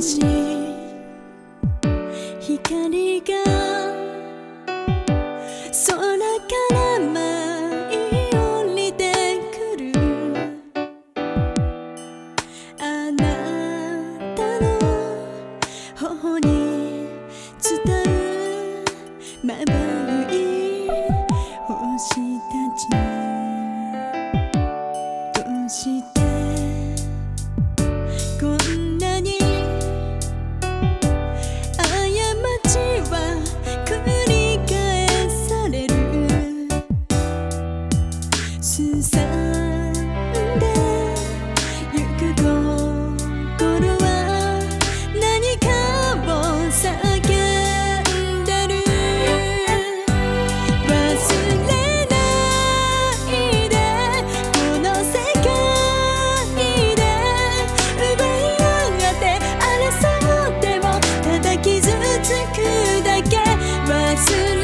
しい光が空から舞い降りてくる。あなたの頬に伝うまばゆい星たち。どうしてこんなに過ちは繰り返される。すさんでゆく心は何かを叫んでる。忘れないでこの世界で奪い合って争ってもただ傷つくだけ。忘れ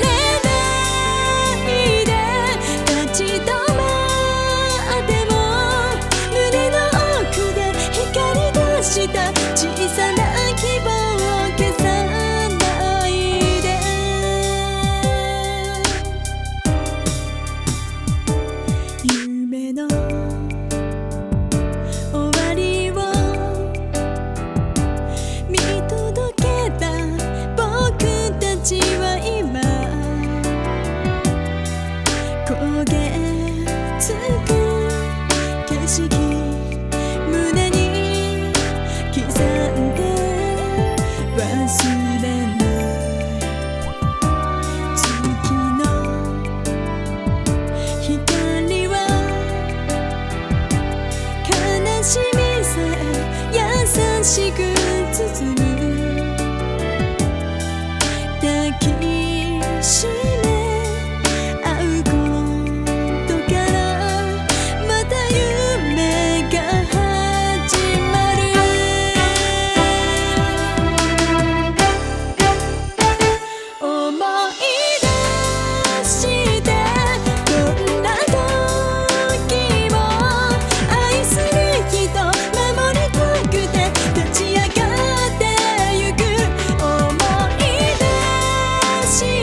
ないで立ち止まっても胸の奥で光り出した小さな希望を消さないで。夢の終わりを見届けた僕たちは今焦げつく景色胸に刻んで忘れない月の光は悲しみさえ優しく包む。抱きしめ合うことからまた夢が始まる。思い出してどんな時も愛する人守りたくて立ち上がってゆく。思い出して